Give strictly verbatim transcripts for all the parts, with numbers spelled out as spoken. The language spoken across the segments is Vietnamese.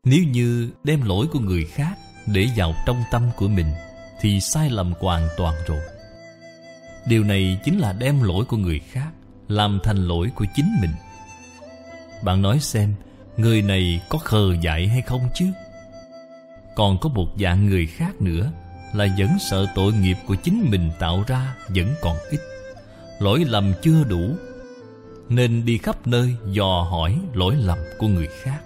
Nếu như đem lỗi của người khác để vào trong tâm của mình thì sai lầm hoàn toàn rồi. Điều này chính là đem lỗi của người khác làm thành lỗi của chính mình. Bạn nói xem, người này có khờ dại hay không chứ? Còn có một dạng người khác nữa là vẫn sợ tội nghiệp của chính mình tạo ra vẫn còn ít, lỗi lầm chưa đủ, nên đi khắp nơi dò hỏi lỗi lầm của người khác.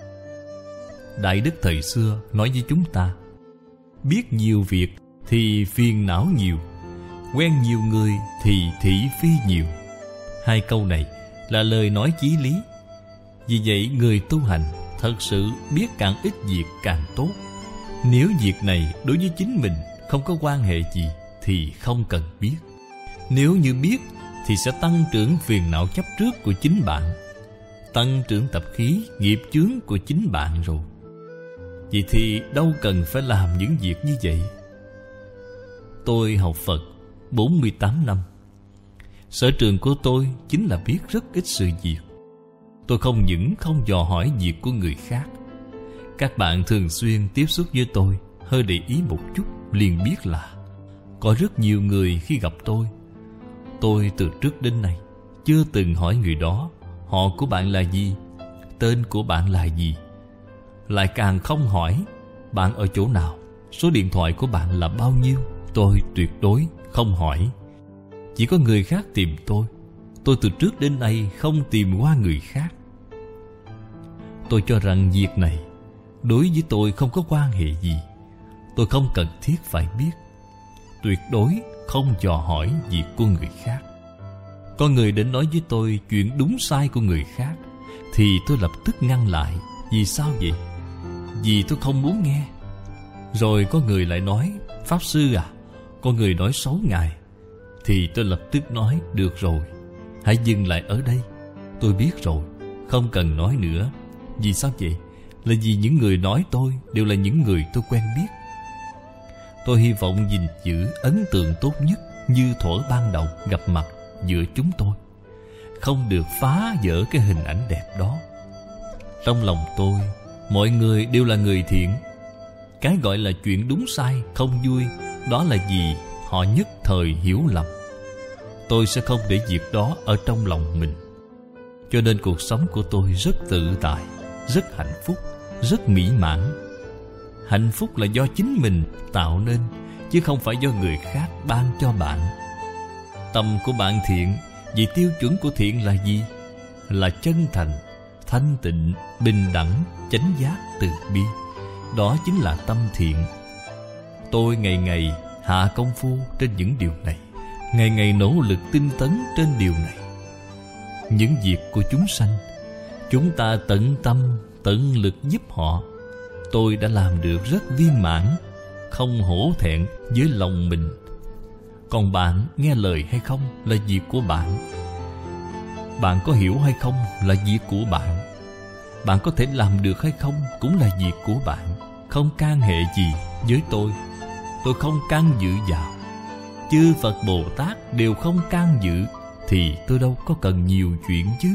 Đại đức thời xưa nói với chúng ta: biết nhiều việc thì phiền não nhiều, quen nhiều người thì thị phi nhiều. Hai câu này là lời nói chí lý. Vì vậy người tu hành thật sự biết càng ít việc càng tốt. Nếu việc này đối với chính mình không có quan hệ gì thì không cần biết. Nếu như biết thì sẽ tăng trưởng phiền não chấp trước của chính bạn, tăng trưởng tập khí nghiệp chướng của chính bạn rồi. Vậy thì đâu cần phải làm những việc như vậy. Tôi học Phật bốn mươi tám năm. Sở trường của tôi chính là biết rất ít sự việc. Tôi không những không dò hỏi việc của người khác. Các bạn thường xuyên tiếp xúc với tôi, hơi để ý một chút liền biết là có rất nhiều người khi gặp tôi, tôi từ trước đến nay chưa từng hỏi người đó họ của bạn là gì, tên của bạn là gì. Lại càng không hỏi bạn ở chỗ nào, số điện thoại của bạn là bao nhiêu. Tôi tuyệt đối không hỏi. Chỉ có người khác tìm tôi, tôi từ trước đến nay không tìm qua người khác. Tôi cho rằng việc này đối với tôi không có quan hệ gì, tôi không cần thiết phải biết. Tuyệt đối không dò hỏi việc của người khác. Có người đến nói với tôi chuyện đúng sai của người khác thì tôi lập tức ngăn lại. Vì sao vậy? Vì tôi không muốn nghe. Rồi có người lại nói: Pháp sư à, có người nói xấu ngài. Thì tôi lập tức nói: được rồi, hãy dừng lại ở đây. Tôi biết rồi, không cần nói nữa. Vì sao vậy? Là vì những người nói tôi đều là những người tôi quen biết. Tôi hy vọng gìn giữ ấn tượng tốt nhất như thuở ban đầu gặp mặt giữa chúng tôi, không được phá vỡ cái hình ảnh đẹp đó. Trong lòng tôi, mọi người đều là người thiện. Cái gọi là chuyện đúng sai không vui, đó là vì họ nhất thời hiểu lầm. Tôi sẽ không để việc đó ở trong lòng mình. Cho nên cuộc sống của tôi rất tự tại, rất hạnh phúc, rất mỹ mãn. Hạnh phúc là do chính mình tạo nên, chứ không phải do người khác ban cho bạn. Tâm của bạn thiện, vì tiêu chuẩn của thiện là gì? Là chân thành, thanh tịnh, bình đẳng, chánh giác, từ bi. Đó chính là tâm thiện. Tôi ngày ngày hạ công phu trên những điều này, ngày ngày nỗ lực tinh tấn trên điều này. Những việc của chúng sanh, chúng ta tận tâm, tận lực giúp họ. Tôi đã làm được rất viên mãn, không hổ thẹn với lòng mình. Còn bạn nghe lời hay không là việc của bạn. Bạn có hiểu hay không là việc của bạn. Bạn có thể làm được hay không cũng là việc của bạn, không can hệ gì với tôi. Tôi không can dự vào. Chư Phật Bồ Tát đều không can dự, thì tôi đâu có cần nhiều chuyện chứ.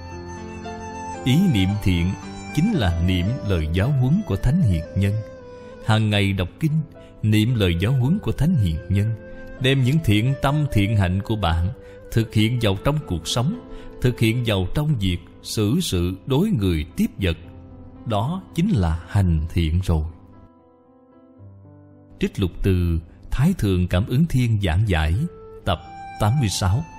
Ý niệm thiện chính là niệm lời giáo huấn của Thánh Hiền Nhân. Hàng ngày đọc kinh, niệm lời giáo huấn của Thánh Hiền Nhân, đem những thiện tâm thiện hạnh của bạn thực hiện vào trong cuộc sống, thực hiện vào trong việc xử sự đối người tiếp vật. Đó chính là hành thiện rồi. Trích lục từ Thái Thượng Cảm Ứng Thiên giảng giải tập tám mươi sáu.